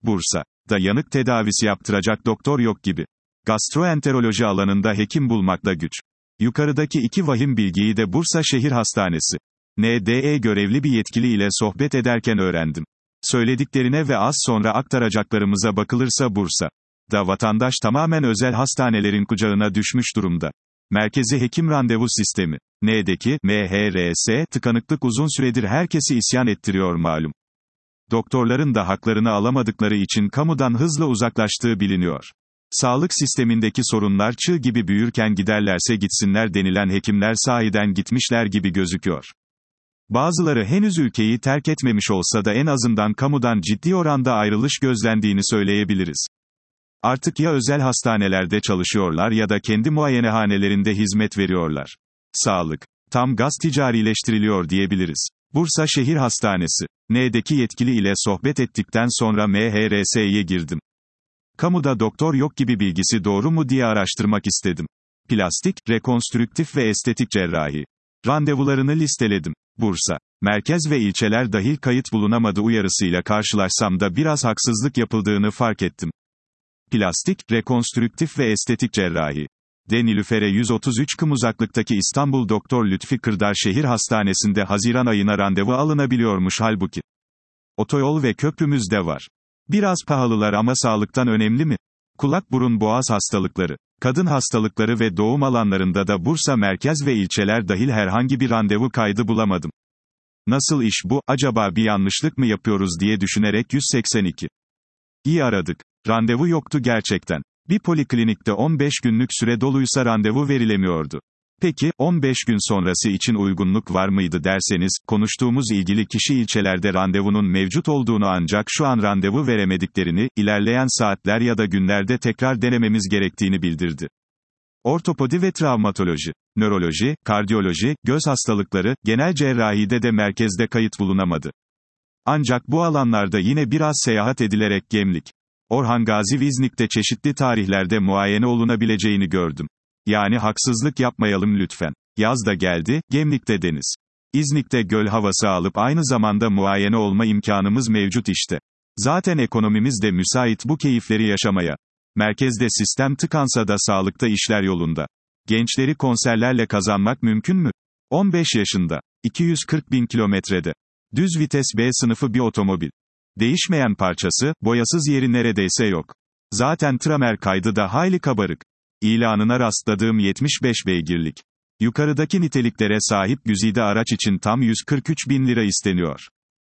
Bursa'da yanık tedavisi yaptıracak doktor yok gibi. Gastroenteroloji alanında hekim bulmakta güç. Yukarıdaki iki vahim bilgiyi de Bursa Şehir Hastanesi NDE görevli bir yetkili ile sohbet ederken öğrendim. Söylediklerine ve az sonra aktaracaklarımıza bakılırsa Bursa'da vatandaş tamamen özel hastanelerin kucağına düşmüş durumda. Merkezi hekim randevu sistemi N'deki MHRS tıkanıklık uzun süredir herkesi isyan ettiriyor malum. Doktorların da haklarını alamadıkları için kamudan hızla uzaklaştığı biliniyor. Sağlık sistemindeki sorunlar çığ gibi büyürken giderlerse gitsinler denilen hekimler sahiden gitmişler gibi gözüküyor. Bazıları henüz ülkeyi terk etmemiş olsa da en azından kamudan ciddi oranda ayrılış gözlendiğini söyleyebiliriz. Artık ya özel hastanelerde çalışıyorlar ya da kendi muayenehanelerinde hizmet veriyorlar. Sağlık tam gaz ticarileştiriliyor diyebiliriz. Bursa Şehir Hastanesi N'deki yetkili ile sohbet ettikten sonra MHRS'ye girdim. Kamuda doktor yok gibi bilgisi doğru mu diye araştırmak istedim. Plastik, rekonstrüktif ve estetik cerrahi randevularını listeledim. Bursa, merkez ve ilçeler dahil kayıt bulunamadı uyarısıyla karşılaşsam da biraz haksızlık yapıldığını fark ettim. Plastik, rekonstrüktif ve estetik cerrahi Nilüfer'e 133 km uzaklıktaki İstanbul Doktor Lütfi Kırdar Şehir Hastanesi'nde Haziran ayına randevu alınabiliyormuş halbuki. Otoyol ve köprümüz de var. Biraz pahalılar ama sağlıktan önemli mi? Kulak burun boğaz hastalıkları, kadın hastalıkları ve doğum alanlarında da Bursa merkez ve ilçeler dahil herhangi bir randevu kaydı bulamadım. Nasıl iş bu, acaba bir yanlışlık mı yapıyoruz diye düşünerek 182. İyi aradık. Randevu yoktu gerçekten. Bir poliklinikte 15 günlük süre doluysa randevu verilemiyordu. Peki, 15 gün sonrası için uygunluk var mıydı derseniz, konuştuğumuz ilgili kişi ilçelerde randevunun mevcut olduğunu ancak şu an randevu veremediklerini, ilerleyen saatler ya da günlerde tekrar denememiz gerektiğini bildirdi. Ortopedi ve travmatoloji, nöroloji, kardiyoloji, göz hastalıkları, genel cerrahide de merkezde kayıt bulunamadı. Ancak bu alanlarda yine biraz seyahat edilerek Gemlik, Orhan Gazi ve İznik'te çeşitli tarihlerde muayene olunabileceğini gördüm. Yani haksızlık yapmayalım lütfen. Yaz da geldi, Gemlik'te deniz. İznik'te göl havası alıp aynı zamanda muayene olma imkanımız mevcut işte. Zaten ekonomimiz de müsait bu keyifleri yaşamaya. Merkezde sistem tıkansa da sağlıkta işler yolunda. Gençleri konserlerle kazanmak mümkün mü? 15 yaşında, 240 bin kilometrede. Düz vites B sınıfı bir otomobil. Değişmeyen parçası, boyasız yeri neredeyse yok. Zaten tramer kaydı da hayli kabarık. İlanına rastladığım 75 beygirlik. Yukarıdaki niteliklere sahip güzide araç için tam 143 bin lira isteniyor.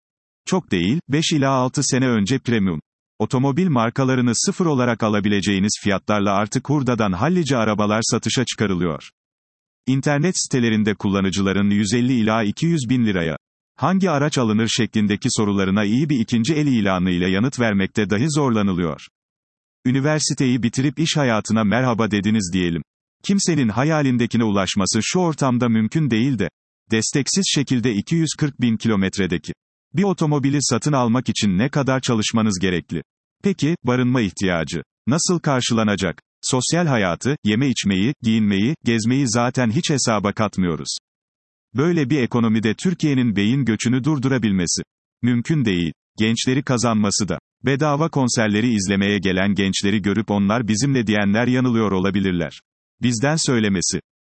Çok değil, 5 ila 6 sene önce premium otomobil markalarını sıfır olarak alabileceğiniz fiyatlarla artık hurdadan hallice arabalar satışa çıkarılıyor. İnternet sitelerinde kullanıcıların 150 ila 200 bin liraya hangi araç alınır şeklindeki sorularına iyi bir ikinci el ilanı ile yanıt vermekte dahi zorlanılıyor. Üniversiteyi bitirip iş hayatına merhaba dediniz diyelim. Kimsenin hayalindekine ulaşması şu ortamda mümkün değil de, desteksiz şekilde 240 bin kilometredeki bir otomobili satın almak için ne kadar çalışmanız gerekli? Peki, barınma ihtiyacı nasıl karşılanacak? Sosyal hayatı, yeme içmeyi, giyinmeyi, gezmeyi zaten hiç hesaba katmıyoruz. Böyle bir ekonomide Türkiye'nin beyin göçünü durdurabilmesi mümkün değil. Gençleri kazanması da. Bedava konserleri izlemeye gelen gençleri görüp onlar bizimle diyenler yanılıyor olabilirler. Bizden söylemesi.